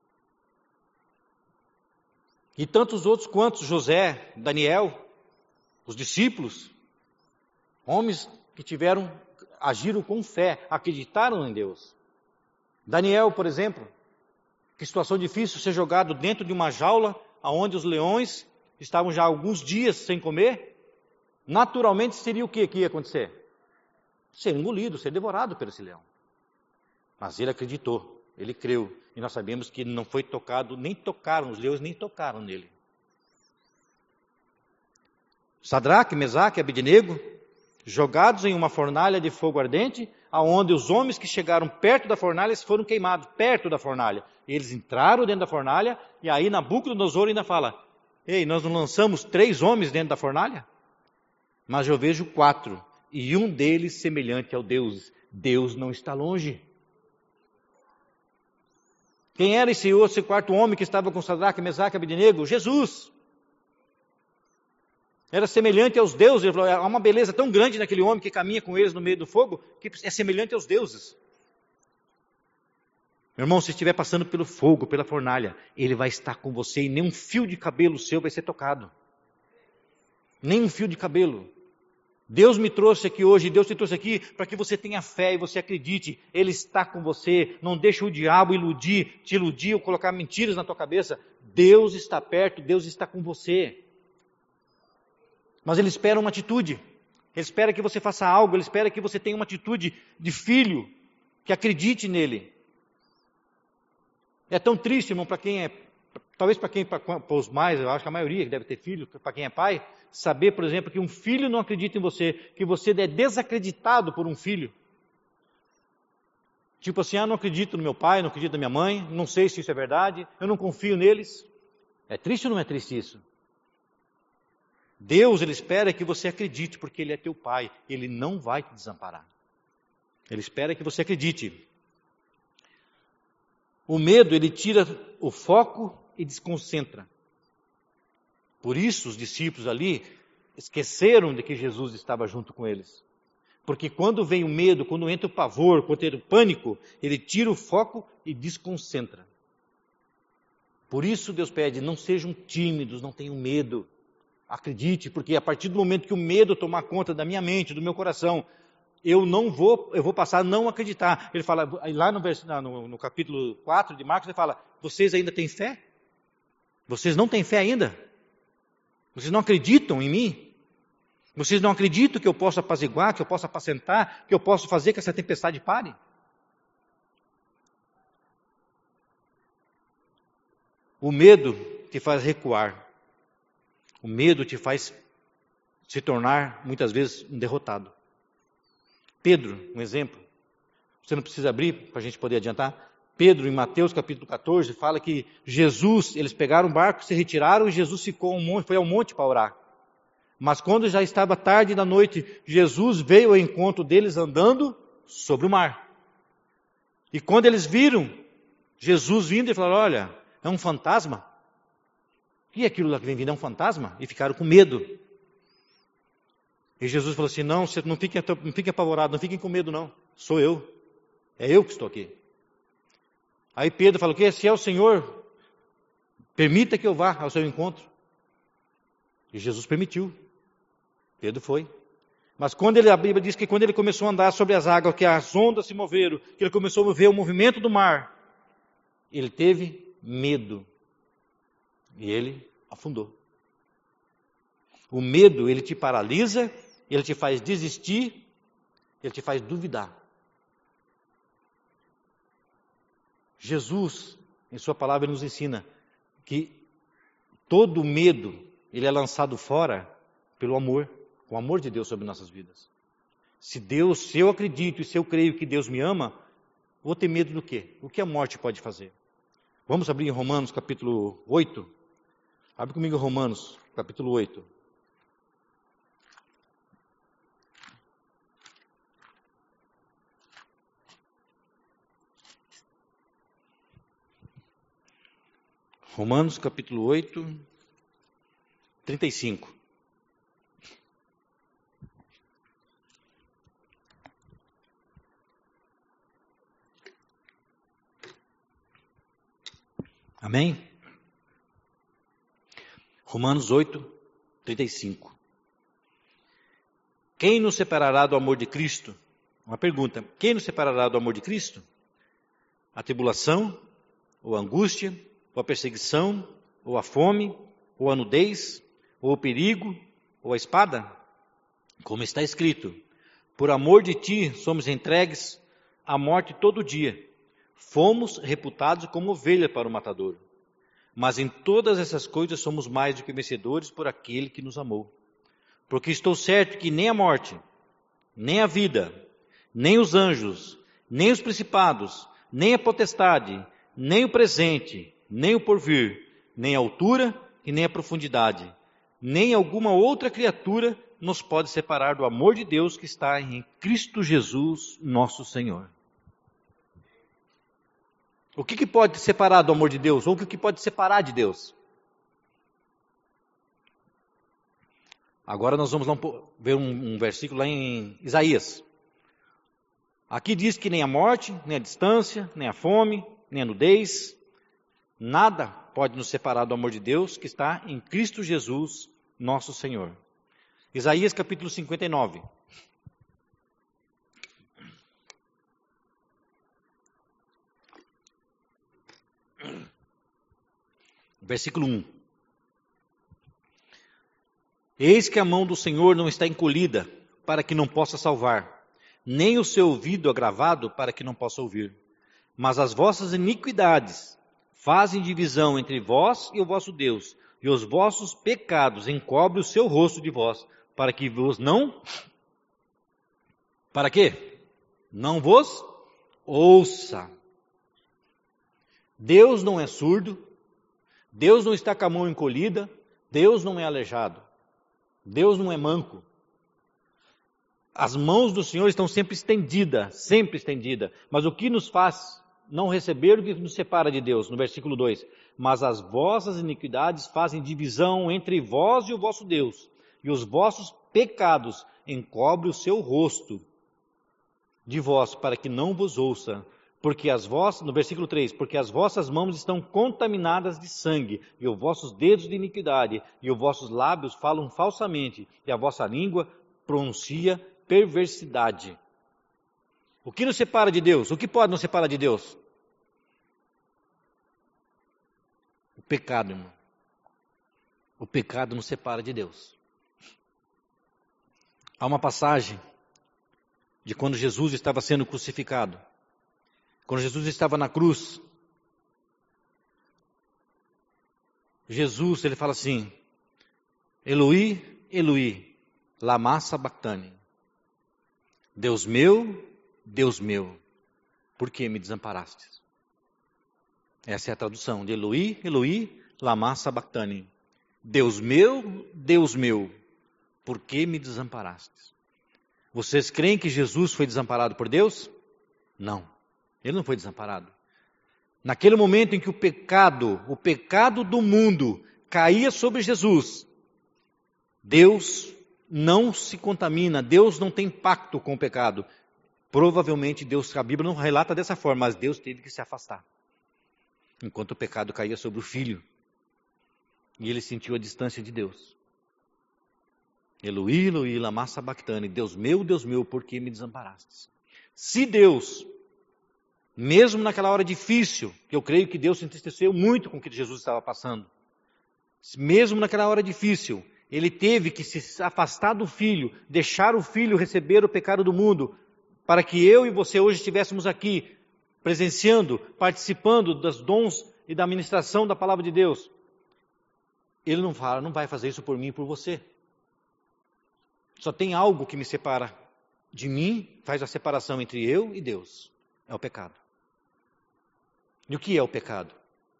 B: E tantos outros quantos, José, Daniel, os discípulos, homens que tiveram, agiram com fé, acreditaram em Deus. Daniel, por exemplo, que situação difícil ser jogado dentro de uma jaula, onde os leões estavam já há alguns dias sem comer, naturalmente seria o que que ia acontecer? Ser engolido, ser devorado por esse leão. Mas ele acreditou, ele creu. E nós sabemos que não foi tocado, nem tocaram, os leões nem tocaram nele. Sadraque, Mesaque e Abednego, jogados em uma fornalha de fogo ardente, aonde os homens que chegaram perto da fornalha foram queimados, perto da fornalha. Eles entraram dentro da fornalha, e aí Nabucodonosor ainda fala, ei, nós não lançamos três homens dentro da fornalha? Mas eu vejo quatro, e um deles semelhante ao Deus. Deus não está longe. Quem era esse outro, esse quarto homem que estava com Sadraque, Mesaque e Abednego? Jesus. Era semelhante aos deuses. Ele falou, há uma beleza tão grande naquele homem que caminha com eles no meio do fogo, que é semelhante aos deuses. Meu irmão, se estiver passando pelo fogo, pela fornalha, Ele vai estar com você e nem um fio de cabelo seu vai ser tocado. Nem um fio de cabelo. Deus me trouxe aqui hoje, Deus te trouxe aqui para que você tenha fé e você acredite. Ele está com você. Não deixe o diabo iludir, te iludir ou colocar mentiras na tua cabeça. Deus está perto, Deus está com você. Mas Ele espera uma atitude. Ele espera que você faça algo, Ele espera que você tenha uma atitude de filho, que acredite nele. É tão triste, irmão, para quem é, talvez para quem, para os mais, eu acho que a maioria que deve ter filho, para quem é pai, saber, por exemplo, que um filho não acredita em você, que você é desacreditado por um filho. Tipo assim, ah, não acredito no meu pai, não acredito na minha mãe, não sei se isso é verdade, eu não confio neles. É triste ou não é triste isso? Deus, Ele espera que você acredite, porque Ele é teu pai, Ele não vai te desamparar. Ele espera que você acredite. O medo, ele tira o foco e desconcentra. Por isso os discípulos ali esqueceram de que Jesus estava junto com eles. Porque quando vem o medo, quando entra o pavor, quando entra o pânico, ele tira o foco e desconcentra. Por isso Deus pede, não sejam tímidos, não tenham medo. Acredite, porque a partir do momento que o medo tomar conta da minha mente, do meu coração, eu não vou, eu vou passar a não acreditar. Ele fala, lá no, no, no capítulo quatro de Marcos, ele fala, vocês ainda têm fé? Vocês não têm fé ainda? Vocês não acreditam em mim? Vocês não acreditam que eu posso apaziguar, que eu posso apacentar, que eu posso fazer que essa tempestade pare? O medo te faz recuar. O medo te faz se tornar, muitas vezes, um derrotado. Pedro, um exemplo. Você não precisa abrir para a gente poder adiantar. Pedro, em Mateus capítulo quatorze, fala que Jesus, eles pegaram um barco, se retiraram e Jesus ficou um monte, foi ao monte para orar. Mas quando já estava tarde da noite, Jesus veio ao encontro deles andando sobre o mar. E quando eles viram Jesus vindo, eles falaram, olha, é um fantasma? E aquilo lá que vem vindo é um fantasma? E ficaram com medo. E Jesus falou assim, não, não fiquem, não fiquem apavorados, não fiquem com medo não, sou eu, é eu que estou aqui. Aí Pedro falou, que se é o Senhor, permita que eu vá ao seu encontro. E Jesus permitiu, Pedro foi. Mas quando ele, a Bíblia diz que quando ele começou a andar sobre as águas, que as ondas se moveram, que ele começou a ver o movimento do mar, ele teve medo. E ele afundou. O medo, ele te paralisa, ele te faz desistir, ele te faz duvidar. Jesus, em sua palavra, ele nos ensina que todo medo, ele é lançado fora pelo amor, com o amor de Deus sobre nossas vidas. Se Deus, se eu acredito e se eu creio que Deus me ama, vou ter medo do quê? O que a morte pode fazer? Vamos abrir em Romanos capítulo oito? Abre comigo Romanos capítulo oito. Romanos capítulo oito, trinta e cinco. Amém? Romanos oito, trinta e cinco. Quem nos separará do amor de Cristo? Uma pergunta. Quem nos separará do amor de Cristo? A tribulação, ou a angústia, ou a perseguição, ou a fome, ou a nudez, ou o perigo, ou a espada? Como está escrito, por amor de ti somos entregues à morte todo dia. Fomos reputados como ovelha para o matadouro. Mas em todas essas coisas somos mais do que vencedores por aquele que nos amou. Porque estou certo que nem a morte, nem a vida, nem os anjos, nem os principados, nem a potestade, nem o presente, nem o porvir, nem a altura e nem a profundidade, nem alguma outra criatura nos pode separar do amor de Deus que está em Cristo Jesus, nosso Senhor. O que, que pode te separar do amor de Deus? Ou o que, que pode te separar de Deus? Agora nós vamos lá um, ver um, um versículo lá em Isaías. Aqui diz que nem a morte, nem a distância, nem a fome, nem a nudez, nada pode nos separar do amor de Deus que está em Cristo Jesus, nosso Senhor. Isaías capítulo cinquenta e nove. Versículo um. Eis que a mão do Senhor não está encolhida para que não possa salvar, nem o seu ouvido agravado para que não possa ouvir. Mas as vossas iniquidades fazem divisão entre vós e o vosso Deus, e os vossos pecados encobrem o seu rosto de vós, para que vos não... Para quê? Não vos ouça. Deus não é surdo, Deus não está com a mão encolhida, Deus não é aleijado, Deus não é manco. As mãos do Senhor estão sempre estendidas, sempre estendidas. Mas o que nos faz não receber o que nos separa de Deus? No versículo dois. Mas as vossas iniquidades fazem divisão entre vós e o vosso Deus, e os vossos pecados encobrem o seu rosto de vós, para que não vos ouça. Porque as vossas, no versículo três, porque as vossas mãos estão contaminadas de sangue, e os vossos dedos de iniquidade, e os vossos lábios falam falsamente, e a vossa língua pronuncia perversidade. O que nos separa de Deus? O que pode nos separar de Deus? O pecado, irmão. O pecado nos separa de Deus. Há uma passagem de quando Jesus estava sendo crucificado. Quando Jesus estava na cruz, Jesus, ele fala assim, Eloi, Eloi, lama sabachthani. Deus meu, Deus meu, por que me desamparaste? Essa é a tradução de Eloi, Eloi, lama sabachthani. Deus meu, Deus meu, por que me desamparaste? Vocês creem que Jesus foi desamparado por Deus? Não. Ele não foi desamparado. Naquele momento em que o pecado, o pecado do mundo caía sobre Jesus, Deus não se contamina, Deus não tem pacto com o pecado. Provavelmente Deus, a Bíblia não relata dessa forma, mas Deus teve que se afastar. Enquanto o pecado caía sobre o Filho. E ele sentiu a distância de Deus. Eloi, Eloi, lama sabachthani. Deus meu, Deus meu, por que me desamparaste? Se Deus... Mesmo naquela hora difícil, que eu creio que Deus se entristeceu muito com o que Jesus estava passando. Mesmo naquela hora difícil, ele teve que se afastar do Filho, deixar o Filho receber o pecado do mundo, para que eu e você hoje estivéssemos aqui, presenciando, participando dos dons e da ministração da palavra de Deus. Ele não fala, não vai fazer isso por mim e por você. Só tem algo que me separa de mim, faz a separação entre eu e Deus. É o pecado. E o que é o pecado?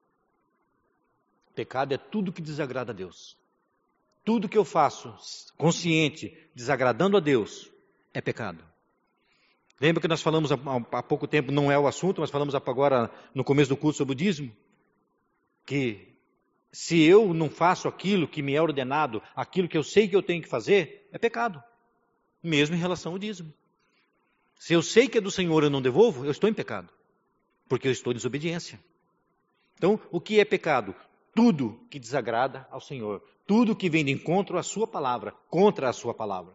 B: O pecado é tudo que desagrada a Deus. Tudo que eu faço, consciente, desagradando a Deus, é pecado. Lembra que nós falamos há, há pouco tempo, não é o assunto, mas falamos agora no começo do culto sobre o dízimo? Que se eu não faço aquilo que me é ordenado, aquilo que eu sei que eu tenho que fazer, é pecado. Mesmo em relação ao dízimo. Se eu sei que é do Senhor e eu não devolvo, eu estou em pecado. Porque eu estou em desobediência. Então, o que é pecado? Tudo que desagrada ao Senhor. Tudo que vem de encontro à sua palavra, contra a sua palavra.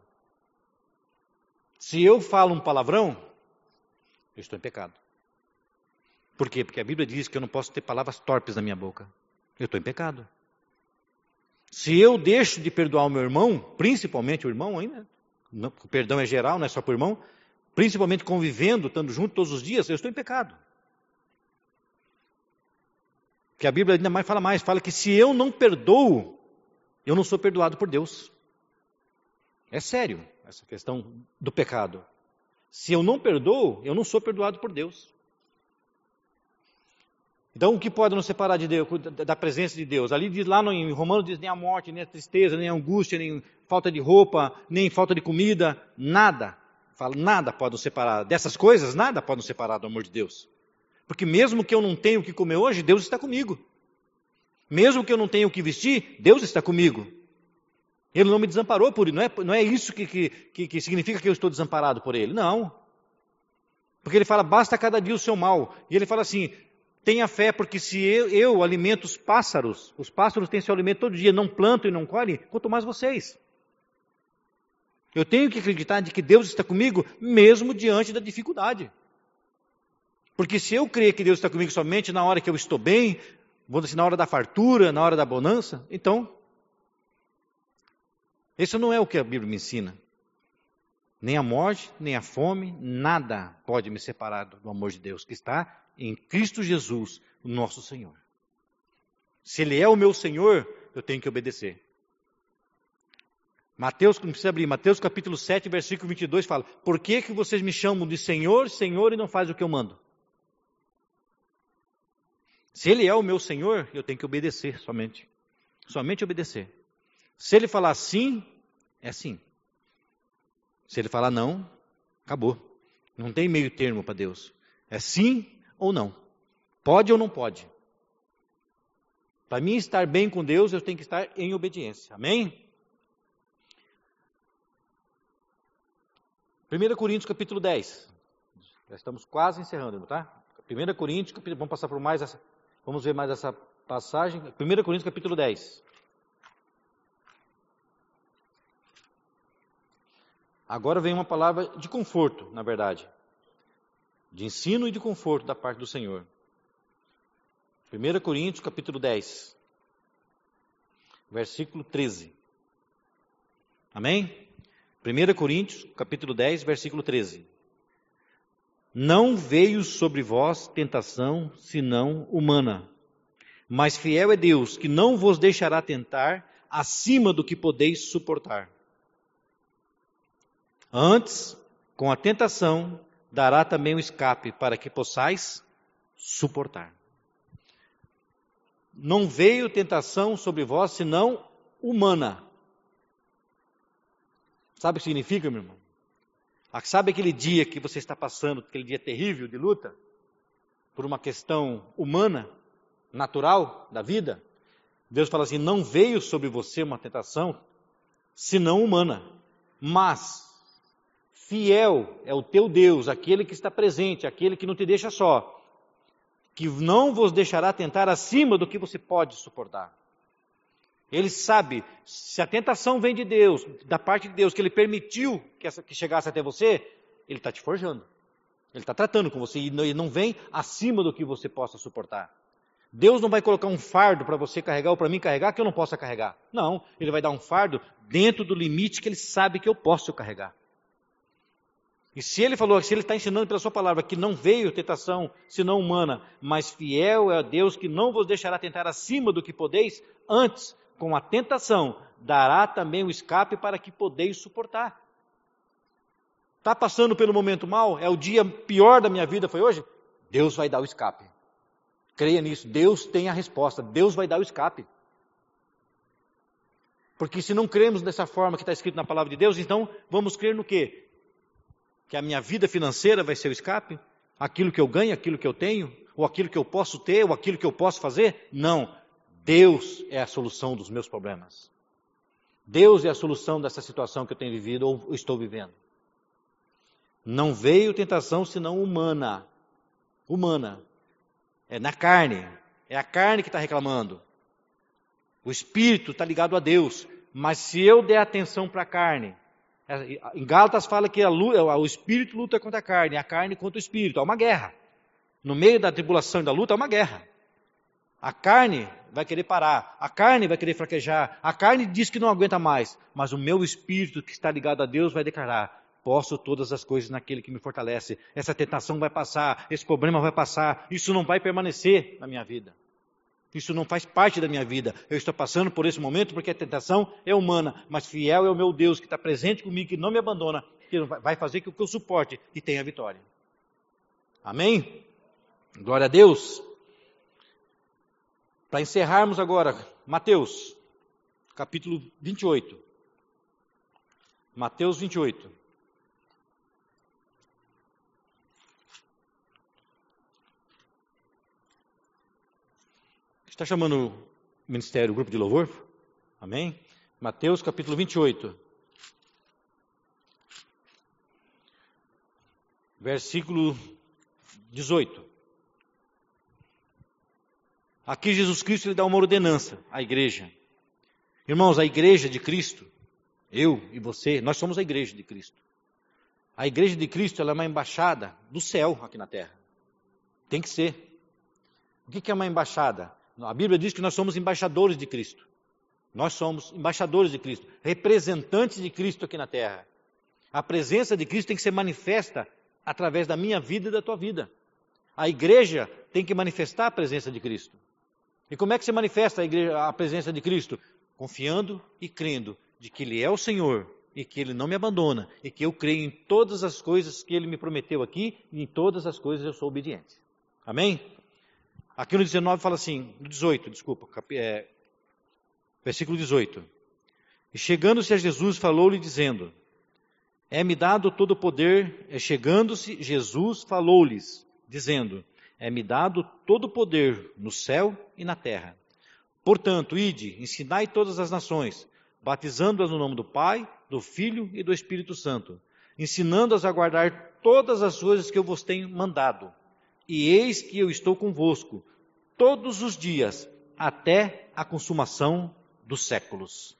B: Se eu falo um palavrão, eu estou em pecado. Por quê? Porque a Bíblia diz que eu não posso ter palavras torpes na minha boca. Eu estou em pecado. Se eu deixo de perdoar o meu irmão, principalmente o irmão ainda, o perdão é geral, não é só para o irmão, principalmente convivendo, estando junto todos os dias, eu estou em pecado. Que a Bíblia ainda mais fala mais, fala que se eu não perdoo, eu não sou perdoado por Deus. É sério essa questão do pecado. Se eu não perdoo, eu não sou perdoado por Deus. Então, o que pode nos separar de Deus, da presença de Deus? Ali diz, lá no, em Romanos diz, nem a morte, nem a tristeza, nem a angústia, nem falta de roupa, nem falta de comida, nada. Fala, nada pode nos separar dessas coisas, nada pode nos separar do amor de Deus. Porque mesmo que eu não tenha o que comer hoje, Deus está comigo. Mesmo que eu não tenha o que vestir, Deus está comigo. Ele não me desamparou por isso. Não é, não é isso que, que, que significa que eu estou desamparado por Ele. Não. Porque Ele fala, basta cada dia o seu mal. E Ele fala assim, tenha fé, porque se eu, eu alimento os pássaros, os pássaros têm seu alimento todo dia, não plantam e não colhem, quanto mais vocês. Eu tenho que acreditar de que Deus está comigo, mesmo diante da dificuldade. Porque se eu crer que Deus está comigo somente na hora que eu estou bem, vou dizer, na hora da fartura, na hora da bonança, então, isso não é o que a Bíblia me ensina. Nem a morte, nem a fome, nada pode me separar do amor de Deus, que está em Cristo Jesus, o nosso Senhor. Se Ele é o meu Senhor, eu tenho que obedecer. Mateus, não precisa abrir, Mateus capítulo sete, versículo vinte e dois fala, por que que vocês me chamam de Senhor, Senhor e não fazem o que eu mando? Se Ele é o meu Senhor, eu tenho que obedecer somente. Somente obedecer. Se Ele falar sim, é sim. Se Ele falar não, acabou. Não tem meio termo para Deus. É sim ou não. Pode ou não pode. Para mim estar bem com Deus, eu tenho que estar em obediência. Amém? primeira Coríntios capítulo dez. Já estamos quase encerrando, tá? primeira Coríntios, capítulo, vamos passar por mais essa, vamos ver mais essa passagem. primeira Coríntios capítulo dez. Agora vem uma palavra de conforto, na verdade. De ensino e de conforto da parte do Senhor. primeira Coríntios capítulo dez. Versículo treze. Amém? primeira Coríntios, capítulo dez, versículo treze. Não veio sobre vós tentação, senão humana. Mas fiel é Deus, que não vos deixará tentar acima do que podeis suportar. Antes, com a tentação, dará também o escape, para que possais suportar. Não veio tentação sobre vós, senão humana. Sabe o que significa, meu irmão? Sabe aquele dia que você está passando, aquele dia terrível de luta, por uma questão humana, natural da vida? Deus fala assim, não veio sobre você uma tentação, senão humana. Mas, fiel é o teu Deus, aquele que está presente, aquele que não te deixa só, que não vos deixará tentar acima do que você pode suportar. Ele sabe, se a tentação vem de Deus, da parte de Deus, que Ele permitiu que, essa, que chegasse até você, Ele está te forjando. Ele está tratando com você e não, não vem acima do que você possa suportar. Deus não vai colocar um fardo para você carregar ou para mim carregar que eu não possa carregar. Não, Ele vai dar um fardo dentro do limite que Ele sabe que eu posso carregar. E se Ele falou, se Ele está ensinando pela sua palavra que não veio tentação senão humana, mas fiel é a Deus que não vos deixará tentar acima do que podeis, antes, com a tentação, dará também o escape para que podeis suportar. Está passando pelo momento mal? É o dia pior da minha vida, foi hoje? Deus vai dar o escape. Creia nisso, Deus tem a resposta, Deus vai dar o escape. Porque se não cremos dessa forma que está escrito na palavra de Deus, então vamos crer no quê? Que a minha vida financeira vai ser o escape? Aquilo que eu ganho, aquilo que eu tenho? Ou aquilo que eu posso ter, ou aquilo que eu posso fazer? Não. Deus é a solução dos meus problemas. Deus é a solução dessa situação que eu tenho vivido ou estou vivendo. Não veio tentação senão humana. Humana. É na carne. É a carne que está reclamando. O espírito está ligado a Deus. Mas se eu der atenção para a carne, em Gálatas fala que a, o espírito luta contra a carne, a carne contra o espírito. Há uma guerra. No meio da tribulação e da luta há uma guerra. A carne vai querer parar, a carne vai querer fraquejar, a carne diz que não aguenta mais, mas o meu espírito que está ligado a Deus vai declarar, posso todas as coisas naquele que me fortalece, essa tentação vai passar, esse problema vai passar, isso não vai permanecer na minha vida, isso não faz parte da minha vida, eu estou passando por esse momento porque a tentação é humana, mas fiel é o meu Deus que está presente comigo, que não me abandona, certeza, vai fazer com que eu suporte e tenha vitória. Amém? Glória a Deus. Para encerrarmos agora, Mateus, capítulo vinte e oito. Mateus vinte e oito. Está chamando o ministério, o grupo de louvor? Amém? Mateus capítulo vinte e oito. Versículo dezoito. Aqui Jesus Cristo ele dá uma ordenança à igreja. Irmãos, a igreja de Cristo, eu e você, nós somos a igreja de Cristo. A igreja de Cristo ela é uma embaixada do céu aqui na terra. Tem que ser. O que é uma embaixada? A Bíblia diz que nós somos embaixadores de Cristo. Nós somos embaixadores de Cristo, representantes de Cristo aqui na terra. A presença de Cristo tem que ser manifesta através da minha vida e da tua vida. A igreja tem que manifestar a presença de Cristo. E como é que se manifesta a, igreja, a presença de Cristo? Confiando e crendo de que Ele é o Senhor e que Ele não me abandona e que eu creio em todas as coisas que Ele me prometeu aqui e em todas as coisas eu sou obediente. Amém? Aqui no dezenove fala assim, no dezoito, desculpa, cap, é, versículo dezoito. E chegando-se a Jesus, falou-lhe dizendo, é-me dado todo o poder, é chegando-se, Jesus falou-lhes, dizendo, é-me dado todo o poder no céu e na terra. Portanto, ide, ensinai todas as nações, batizando-as no nome do Pai, do Filho e do Espírito Santo, ensinando-as a guardar todas as coisas que eu vos tenho mandado. E eis que eu estou convosco todos os dias, até a consumação dos séculos.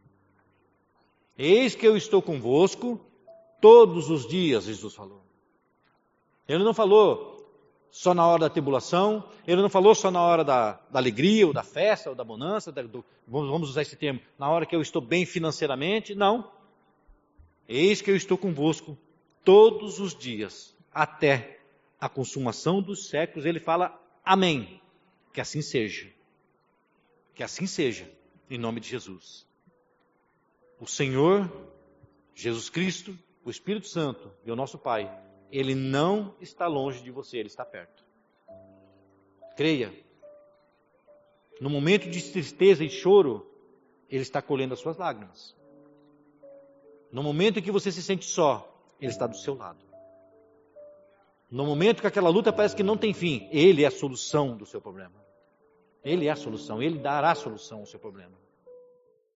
B: Eis que eu estou convosco todos os dias, Jesus falou. Ele não falou só na hora da tribulação, ele não falou só na hora da, da alegria, ou da festa, ou da bonança, da, do, vamos, vamos usar esse termo, na hora que eu estou bem financeiramente, não. Eis que eu estou convosco todos os dias, até a consumação dos séculos. Ele fala, amém. Que assim seja. Que assim seja, em nome de Jesus. O Senhor, Jesus Cristo, o Espírito Santo e o nosso Pai, Ele não está longe de você, Ele está perto. Creia. No momento de tristeza e choro, Ele está colhendo as suas lágrimas. No momento em que você se sente só, Ele está do seu lado. No momento que aquela luta parece que não tem fim, Ele é a solução do seu problema. Ele é a solução, Ele dará a solução ao seu problema.